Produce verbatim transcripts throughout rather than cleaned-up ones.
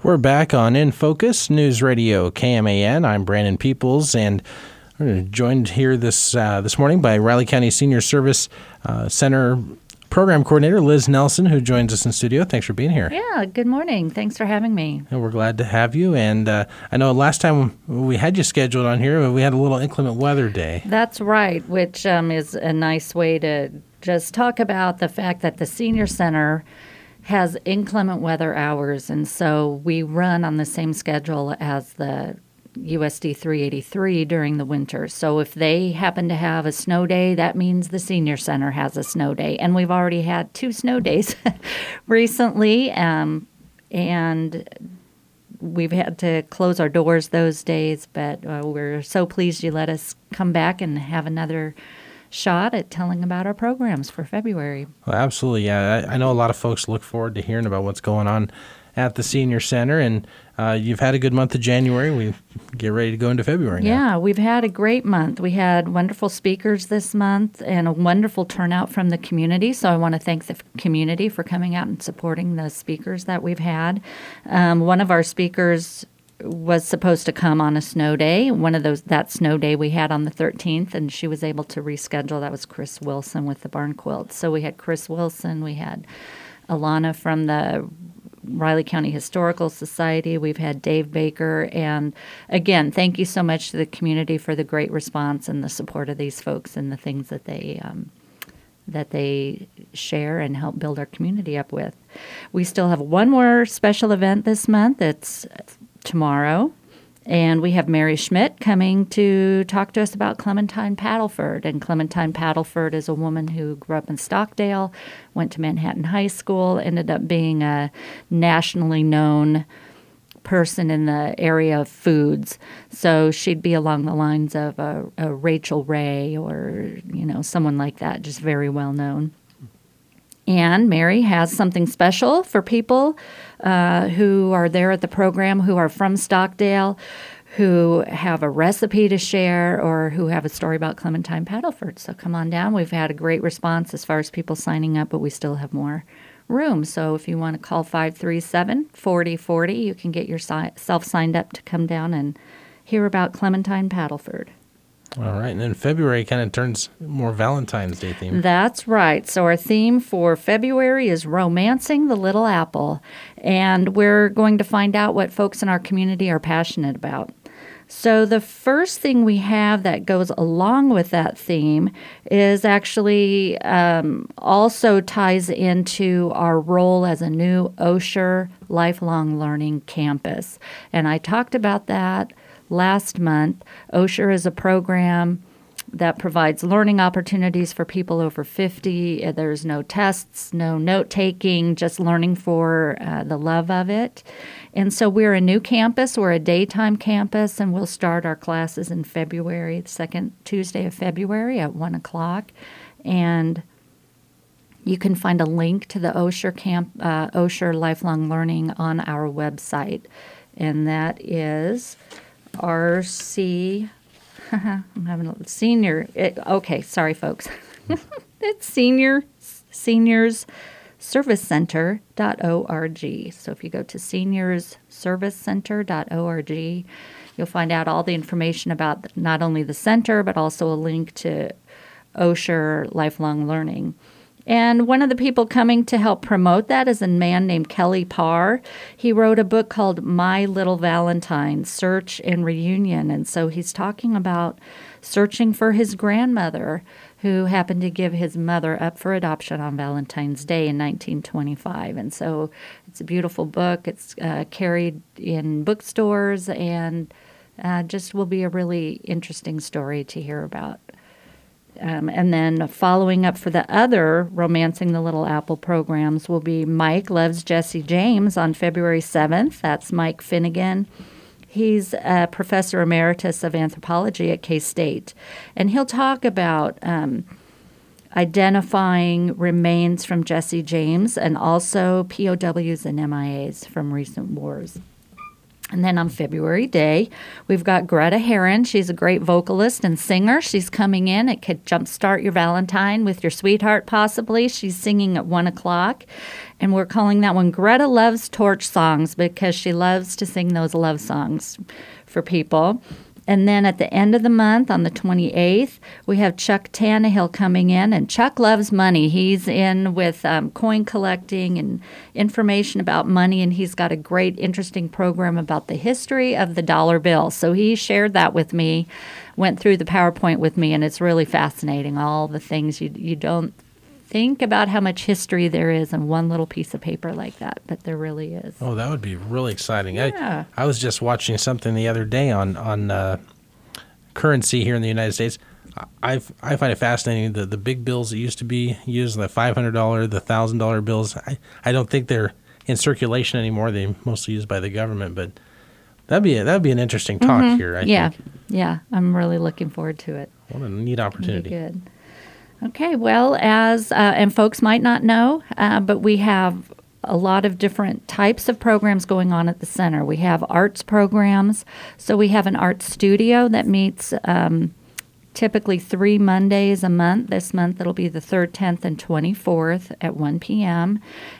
We're back on In Focus News Radio K M A N. I'm Brandon Peoples, and we're joined here this uh, this morning by Riley County Senior Service uh, Center Program Coordinator Liz Nelson, who joins us in studio. Thanks for being here. Yeah, good morning. Thanks for having me. And we're glad to have you. And uh, I know last time we had you scheduled on here, we had a little inclement weather day. That's right, which um, is a nice way to just talk about the fact that the Senior Center has inclement weather hours, and so we run on the same schedule as the U S D three eighty-three during the winter. So if they happen to have a snow day, that means the Senior Center has a snow day. And we've already had two snow days recently, um, and we've had to close our doors those days, but uh, we're so pleased you let us come back and have another shot at telling about our programs for February. Well, absolutely, yeah. I, I know a lot of folks look forward to hearing about what's going on at the Senior Center, and uh, you've had a good month of January. We get ready to go into February now. Yeah, we've had a great month. We had wonderful speakers this month and a wonderful turnout from the community, so I want to thank the community for coming out and supporting the speakers that we've had. Um, one of our speakers was supposed to come on a snow day. One of those, that snow day we had on the thirteenth, and she was able to reschedule. That was Chris Wilson with the Barn Quilt. So we had Chris Wilson, we had Alana from the Riley County Historical Society, we've had Dave Baker, and again, thank you so much to the community for the great response and the support of these folks and the things that they um, that they share and help build our community up with. We still have one more special event this month. It's tomorrow, and we have Mary Schmidt coming to talk to us about Clementine Paddleford. And Clementine Paddleford is a woman who grew up in Stockdale, went to Manhattan High School, ended up being a nationally known person in the area of foods. So she'd be along the lines of a, a Rachel Ray or, you know, someone like that, just very well known. And Mary has something special for people uh, who are there at the program, who are from Stockdale, who have a recipe to share, or who have a story about Clementine Paddleford. So come on down. We've had a great response as far as people signing up, but we still have more room. So if you want to call five three seven, four zero four zero, you can get yourself signed up to come down and hear about Clementine Paddleford. All right, and then February kind of turns more Valentine's Day theme. That's right. So our theme for February is Romancing the Little Apple, and we're going to find out what folks in our community are passionate about. So the first thing we have that goes along with that theme is actually um, also ties into our role as a new Osher Lifelong Learning Campus, and I talked about that last month. Osher is a program that provides learning opportunities for people over fifty. There's no tests, no note-taking, just learning for uh, the love of it. And so we're a new campus. We're a daytime campus, and we'll start our classes in February, the second Tuesday of February at one o'clock. And you can find a link to the Osher, camp, uh, Osher Lifelong Learning on our website, and that is R C, I'm having a senior, it, okay, sorry folks. It's senior, seniors service center dot org. So if you go to seniors service center dot org, you'll find out all the information about not only the center, but also a link to Osher Lifelong Learning. And one of the people coming to help promote that is a man named Kelly Parr. He wrote a book called My Little Valentine, Search and Reunion. And so he's talking about searching for his grandmother, who happened to give his mother up for adoption on Valentine's Day in nineteen twenty-five. And so it's a beautiful book. It's uh, carried in bookstores, and uh, just will be a really interesting story to hear about. Um, and then following up for the other Romancing the Little Apple programs will be Mike Loves Jesse James on February seventh. That's Mike Finnegan. He's a professor emeritus of anthropology at K-State, and he'll talk about um, identifying remains from Jesse James and also P O Ws and M I As from recent wars. And then on February Day, we've got Greta Heron. She's a great vocalist and singer. She's coming in. It could jumpstart your Valentine with your sweetheart, possibly. She's singing at one o'clock. And we're calling that one Greta Loves Torch Songs because she loves to sing those love songs for people. And then at the end of the month, on the twenty-eighth, we have Chuck Tannehill coming in. And Chuck loves money. He's in with um, coin collecting and information about money. And he's got a great, interesting program about the history of the dollar bill. So he shared that with me, went through the PowerPoint with me, and it's really fascinating, all the things you you don't think about how much history there is in one little piece of paper like that, but there really is. Oh, that would be really exciting. Yeah. I, I was just watching something the other day on, on uh, currency here in the United States. I I find it fascinating, the, the big bills that used to be used, the five hundred dollars, the one thousand dollars bills. I, I don't think they're in circulation anymore. They're mostly used by the government, but that'd be a, that'd be an interesting talk Mm-hmm. here, I yeah. think. Yeah, I'm really looking forward to it. What a neat opportunity. Good. Okay, well, as, uh, and folks might not know, uh, but we have a lot of different types of programs going on at the center. We have arts programs. So we have an art studio that meets um, typically three Mondays a month. This month it'll be the third, tenth, and twenty-fourth at one p.m.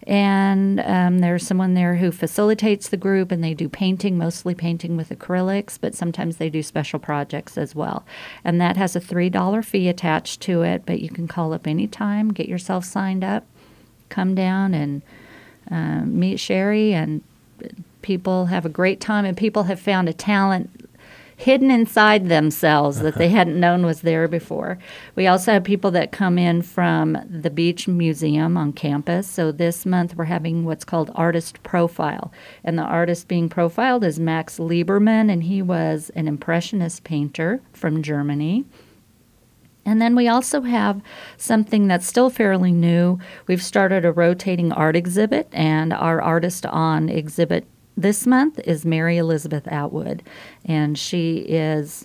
And um, there's someone there who facilitates the group, and they do painting, mostly painting with acrylics, but sometimes they do special projects as well. And that has a three dollars fee attached to it, but you can call up anytime, get yourself signed up, come down and uh, meet Sherry, and people have a great time, and people have found a talent hidden inside themselves that they hadn't known was there before. We also have people that come in from the Beach Museum on campus. So this month we're having what's called Artist Profile. And the artist being profiled is Max Lieberman, and he was an Impressionist painter from Germany. And then we also have something that's still fairly new. We've started a rotating art exhibit, and our artist on exhibit this month is Mary Elizabeth Atwood, and she is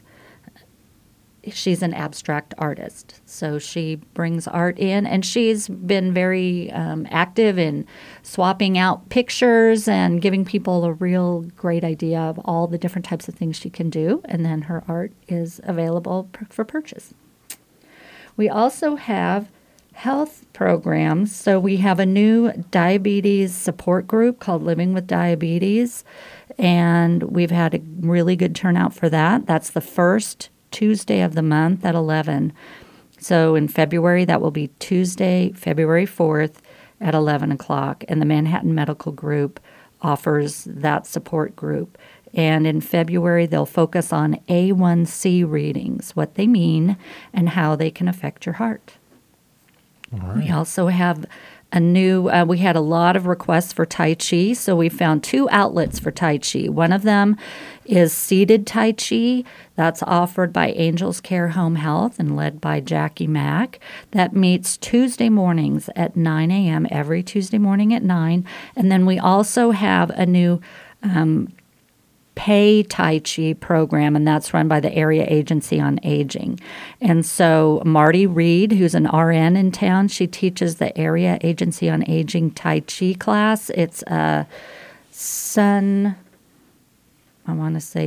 she's an abstract artist. So she brings art in, and she's been very um, active in swapping out pictures and giving people a real great idea of all the different types of things she can do, and then her art is available pr- for purchase. We also have health programs. So we have a new diabetes support group called Living with Diabetes, and we've had a really good turnout for that. That's the first Tuesday of the month at eleven. So in February, that will be Tuesday, February fourth at eleven o'clock, and the Manhattan Medical Group offers that support group. And in February, they'll focus on A one C readings, what they mean, and how they can affect your heart. All right. We also have a new, uh, we had a lot of requests for Tai Chi, so we found two outlets for Tai Chi. One of them is seated Tai Chi. That's offered by Angels Care Home Health and led by Jackie Mack. That meets Tuesday mornings at nine a.m., every Tuesday morning at nine. And then we also have a new um, Pay Tai Chi program, and that's run by the Area Agency on Aging. And so Marty Reed, who's an R N in town, she teaches the Area Agency on Aging Tai Chi class. It's a sun, I want to say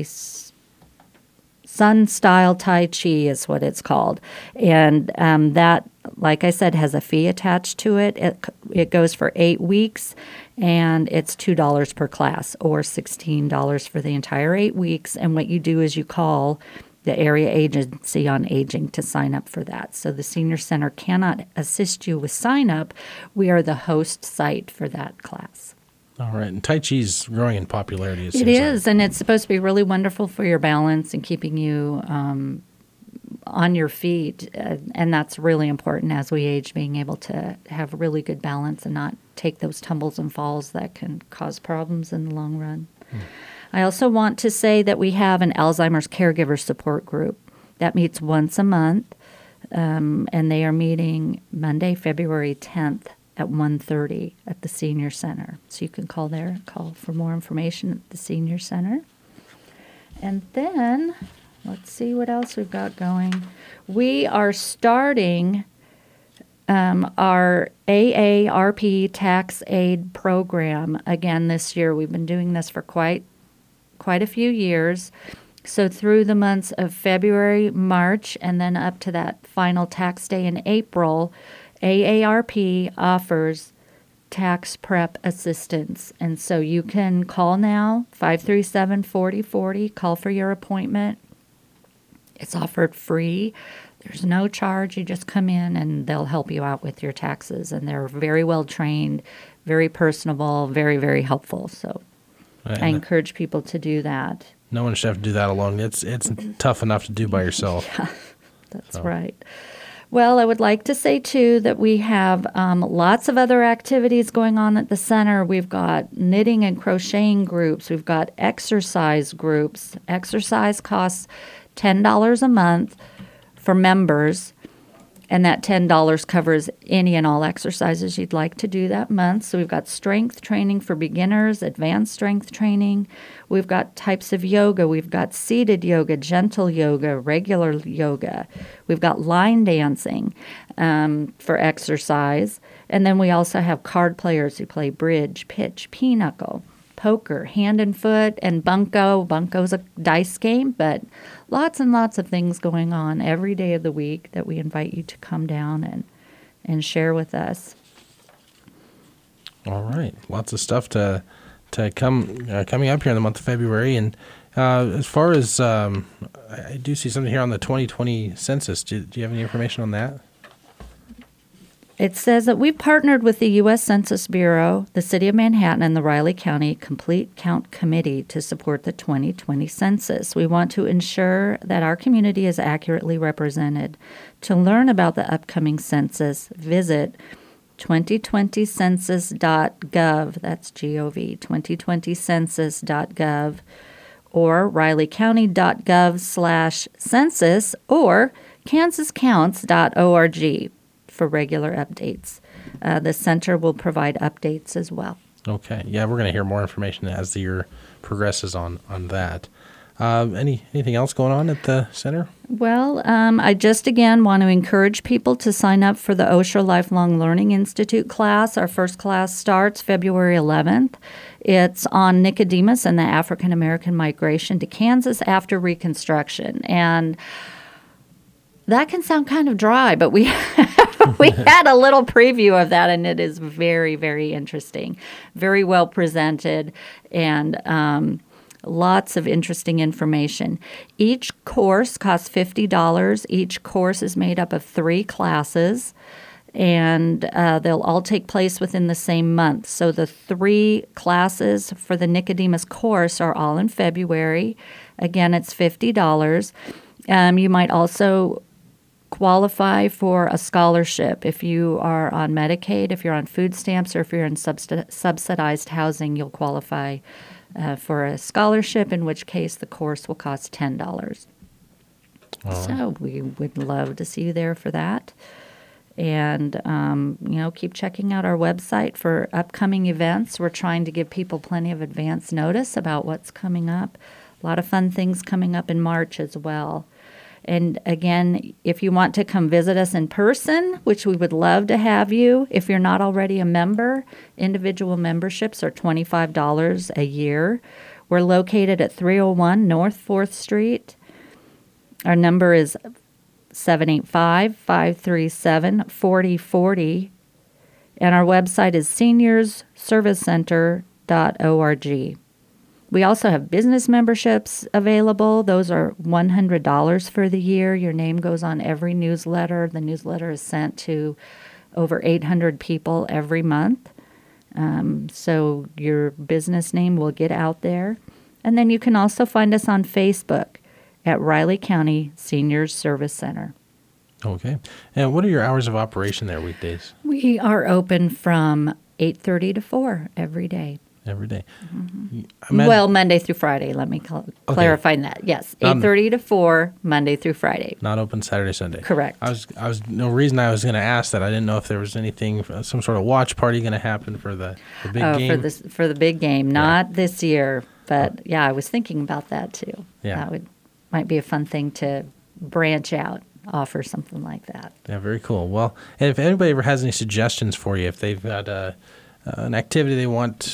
Sun Style Tai Chi is what it's called. And um, that, like I said, has a fee attached to it. It, it goes for eight weeks. And it's two dollars per class, or sixteen dollars for the entire eight weeks. And what you do is you call the Area Agency on Aging to sign up for that. So the Senior Center cannot assist you with sign up. We are the host site for that class. All right. And Tai Chi's growing in popularity. It, It seems is, like. and it's supposed to be really wonderful for your balance and keeping you um, on your feet. Uh, and that's really important as we age, being able to have really good balance and not take those tumbles and falls that can cause problems in the long run. Hmm. I also want to say that we have an Alzheimer's caregiver support group that meets once a month, um, and they are meeting Monday, February tenth at one thirty at the Senior Center. So you can call there, call for more information at the Senior Center. And then, let's see what else we've got going. We are starting Um, our A A R P tax aid program again this year. We've been doing this for quite quite a few years. So through the months of February, March, and then up to that final tax day in April, A A R P offers tax prep assistance. And so you can call now, five three seven, four oh four oh, call for your appointment. It's offered free. There's no charge. You just come in and they'll help you out with your taxes. And they're very well trained, very personable, very, very helpful. So Right. I encourage people to do that. No one should have to do that alone. It's it's tough enough to do by yourself. Yeah, that's So. right. Well, I would like to say, too, that we have um, lots of other activities going on at the center. We've got knitting and crocheting groups. We've got exercise groups. Exercise costs ten dollars a month for members, and that ten dollars covers any and all exercises you'd like to do that month. So we've got strength training for beginners, advanced strength training. We've got types of yoga. We've got seated yoga, gentle yoga, regular yoga. We've got line dancing um, for exercise. And then we also have card players who play bridge, pitch, pinochle, poker, hand and foot, and bunco. Bunco's a dice game, but lots and lots of things going on every day of the week that we invite you to come down and, and share with us. All right, lots of stuff to to come uh, coming up here in the month of February. And uh, as far as um, I I do see something here on the twenty twenty census. Do, do you have any information on that? It says that we've partnered with the U S Census Bureau, the City of Manhattan, and the Riley County Complete Count Committee to support the twenty twenty census. We want to ensure that our community is accurately represented. To learn about the upcoming census, visit twenty twenty census dot gov, that's G O V, twenty twenty census dot gov, or riley county dot gov slash census, or kansas counts dot org for regular updates. Uh, the center will provide updates as well. Okay, yeah, we're going to hear more information as the year progresses on on that. Uh, any anything else going on at the center? Well, um, I just again want to encourage people to sign up for the Osher Lifelong Learning Institute class. Our first class starts February eleventh. It's on Nicodemus and the African American migration to Kansas after Reconstruction. And that can sound kind of dry, but we we had a little preview of that, and it is very, very interesting, very well presented, and um, lots of interesting information. Each course costs fifty dollars. Each course is made up of three classes, and uh, they'll all take place within the same month. So the three classes for the Nicodemus course are all in February. Again, it's fifty dollars. Um, you might also qualify for a scholarship if you are on Medicaid, if you're on food stamps, or if you're in subsidi- subsidized housing, you'll qualify uh, for a scholarship, in which case the course will cost ten dollars. All right. So we would love to see you there for that. And, um, you know, keep checking out our website for upcoming events. We're trying to give people plenty of advance notice about what's coming up. A lot of fun things coming up in March as well. And again, if you want to come visit us in person, which we would love to have you, if you're not already a member, individual memberships are twenty-five dollars a year. We're located at three oh one North fourth Street. Our number is seven eight five, five three seven, four oh four oh, and our website is seniors service center dot org. We also have business memberships available. Those are one hundred dollars for the year. Your name goes on every newsletter. The newsletter is sent to over eight hundred people every month. Um, so your business name will get out there. And then you can also find us on Facebook at Riley County Seniors Service Center. Okay. And what are your hours of operation there weekdays? We are open from eight thirty to four every day. Every day. Mm-hmm. I imagine- Well, Monday through Friday. Let me cl- clarify that. Yes, Um, eight thirty to four, Monday through Friday. Not open Saturday, Sunday. Correct. I was, I was. No reason I was going to ask that. I didn't know if there was anything, some sort of watch party going to happen for the, the big oh, game. for this for the big game, not this year, but yeah, I was thinking about that too. Yeah. That would might be a fun thing to branch out, offer something like that. Yeah, very cool. Well, and if anybody ever has any suggestions for you, if they've got uh, uh, an activity they want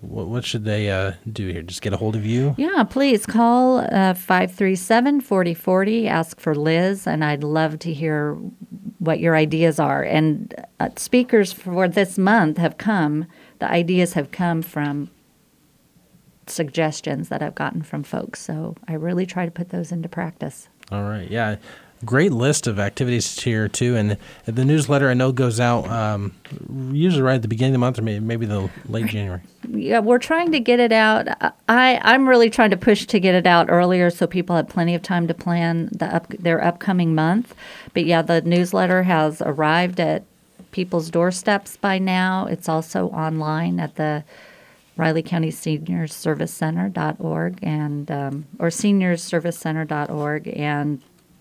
what, what should they uh, do here? Just get a hold of you? Yeah, please call uh, five three seven, four zero four zero. Ask for Liz, and I'd love to hear what your ideas are. And uh, speakers for this month have come, the ideas have come from suggestions that I've gotten from folks. So I really try to put those into practice. All right. Yeah. Great list of activities here, too. And the newsletter, I know, goes out um, usually right at the beginning of the month or maybe, maybe the late January. Yeah, we're trying to get it out. I, I'm really trying to push to get it out earlier so people have plenty of time to plan the up, their upcoming month. But, yeah, the newsletter has arrived at people's doorsteps by now. It's also online at the Riley County Seniors Service Center dot org and um, or seniors service center dot org, and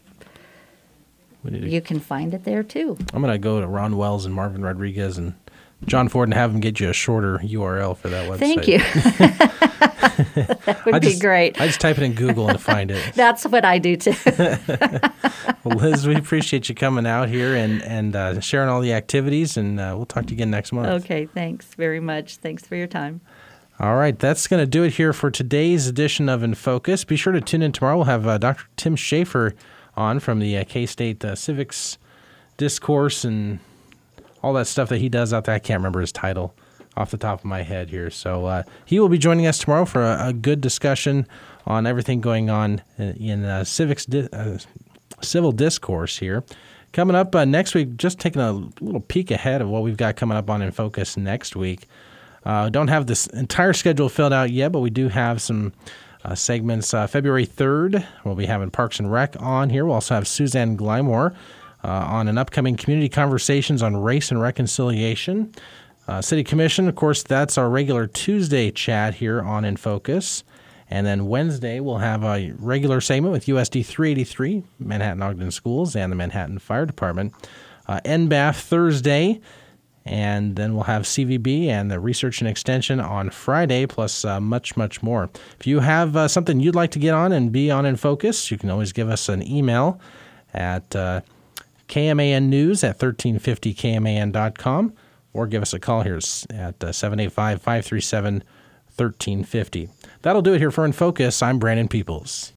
you can find it there too. I'm going to go to Ron Wells and Marvin Rodriguez and John Ford and have them get you a shorter U R L for that website. Thank you. That would I be just, great. I just type it in Google and find it. That's what I do too. Well, Liz, we appreciate you coming out here and, and uh, sharing all the activities, and uh, we'll talk to you again next month. Okay, thanks very much. Thanks for your time. All right, that's going to do it here for today's edition of In Focus. Be sure to tune in tomorrow. We'll have uh, Doctor Tim Schaefer on from the uh, K-State uh, Civics Discourse and all that stuff that he does out there. I can't remember his title off the top of my head here. So uh, he will be joining us tomorrow for a, a good discussion on everything going on in, in uh, civics di- uh, civil discourse here. Coming up uh, next week, just taking a little peek ahead of what we've got coming up on In Focus next week. Uh, don't have this entire schedule filled out yet, but we do have some uh, segments. Uh, February third, we'll be having Parks and Rec on here. We'll also have Suzanne Glymore uh, on an upcoming community conversations on race and reconciliation. Uh, City Commission, of course, that's our regular Tuesday chat here on In Focus. And then Wednesday, we'll have a regular segment with U S D three eighty-three, Manhattan-Ogden Schools, and the Manhattan Fire Department. Uh, N B A F Thursday. And then we'll have C V B and the Research and Extension on Friday, plus uh, much, much more. If you have uh, something you'd like to get on and be on In Focus, you can always give us an email at uh, K M A N news at thirteen fifty K M A N dot com or give us a call here at uh, seven eight five, five three seven, one three five zero. That'll do it here for In Focus. I'm Brandon Peoples.